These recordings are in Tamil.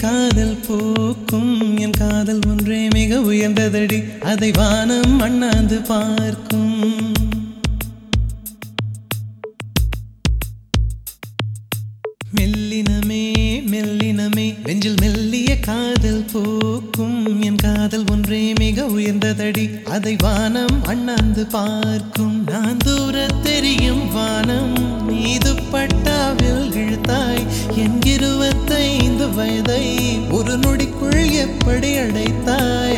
காதல் போக்கும் என் காதல் ஒன்றே மிக உயர்ந்ததடி அதை வானம் அண்ணாந்து பார்க்கும் மெல்லினமே மெல்லினமே நெஞ்சில் மெல்லிய காதல் போக்கும் என் காதல் ஒன்றே மிக உயர்ந்ததடி அதை வானம் அண்ணாந்து பார்க்கும் நான் தூர தெரியும் வானம் மீது பட்டாவில் இழுத்தாய் என் 25 வயதை ஒரு நொடிக்குள் எப்படி அடைத்தாய்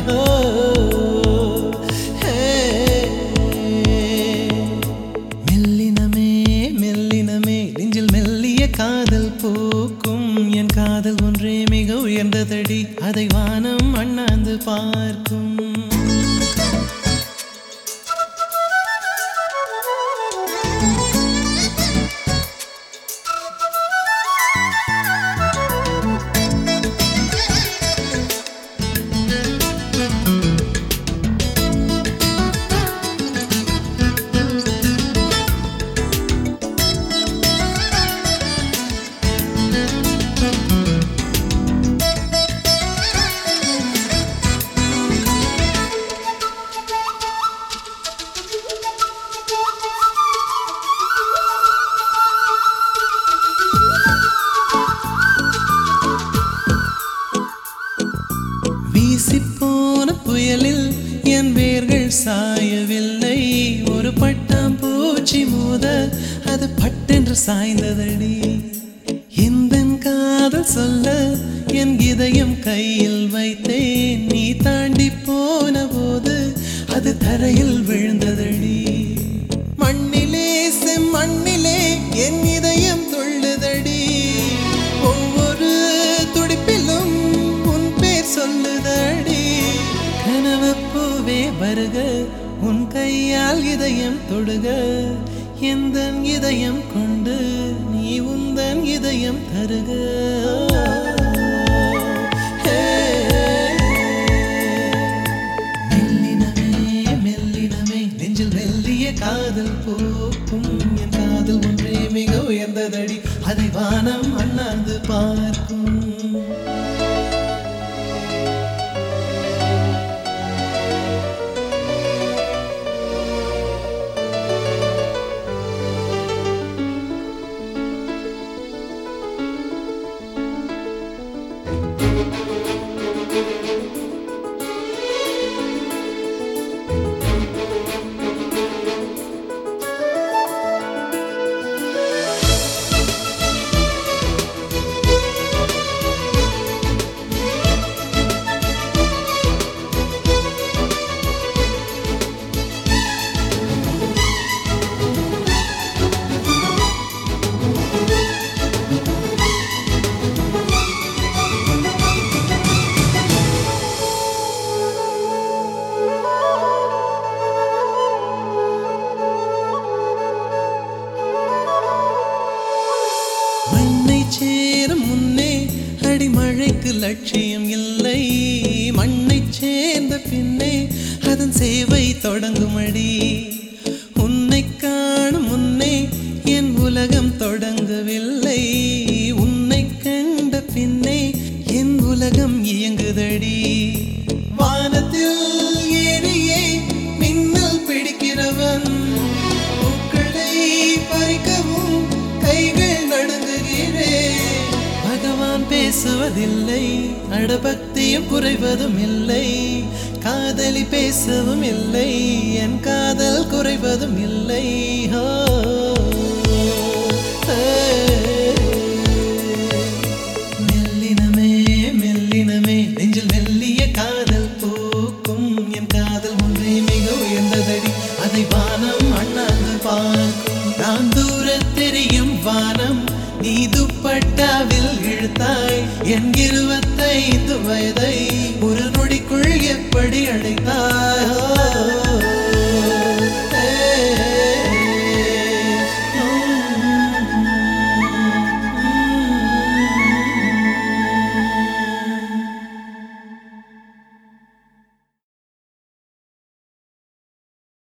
மெல்லினமே மெல்லினமே நெஞ்சில் மெல்லிய காதல் போக்கும் என் காதல் ஒன்றே மிக உயர்ந்ததடி அதை வானம் அண்ணாந்து பார்க்கும் வீசிப்போன புயலில் என் வேர்கள் சாயவில்லை ஒரு பட்டாம்பூச்சி மோத அது பட்டென்று சாய்ந்ததடி இந்த காதல் சொல்ல என் இதயம் கையில் வைத்தேன் நீ தாண்டி போன போது அது தரையில் விழுந்ததடி மண்ணிலே செம்மண்ணிலே என் இதயம் துள்ளுதடி ஒவ்வொரு துடிப்பிலும் உன் பேர் சொல்லுதடி கனவு பூவே வருக உன் கையால் இதயம் தொடுக எந்தன் இதயம் கொண்டு நீ உந்தன் இதயம் தருக மெல்லினமே மெல்லினமே நெஞ்சில் மெல்லிய காதல் போக்கும் என் காதல் ஒன்றே மிக உயர்ந்ததடி அதை வானம் அண்ணாந்து பார்க்கும் சேரும் முன்னே அடிமழைக்கு லட்சியம் இல்லை மண்ணை சேர்ந்த பின்னே அதன் சேவை தொடங்குமடி உன்னை காணும் முன்னே என் உலகம் தொடங்கவில்லை உன்னை கண்ட பின்னே என் உலகம் இயங்குதடி வானத்தில் ஏறியே மின்னல் பிடிக்கிறவன் பூக்களை பறிக்கவும் கைகள் நடுங்குகிறேன் பகவான் பேசுவதில்லை அடபக்தியும் குறைவதும் இல்லை காதலி பேசவும் இல்லை என் காதல் குறைவதும் இல்லை மெல்லினமே மெல்லினமே நெஞ்சில் மெல்லிய காதல் போக்கும் என் காதல் ஒன்றே மிக உயர்ந்ததடி அதை வானம் அண்ணாந்து பார்க்கும் நான் தூர தெரியும் வானம் நீ துப்பட்டாவில் இழுத்தாய் என் 25 வயதை ஒரு நொடிக்குள் எப்படி அடைத்தாய்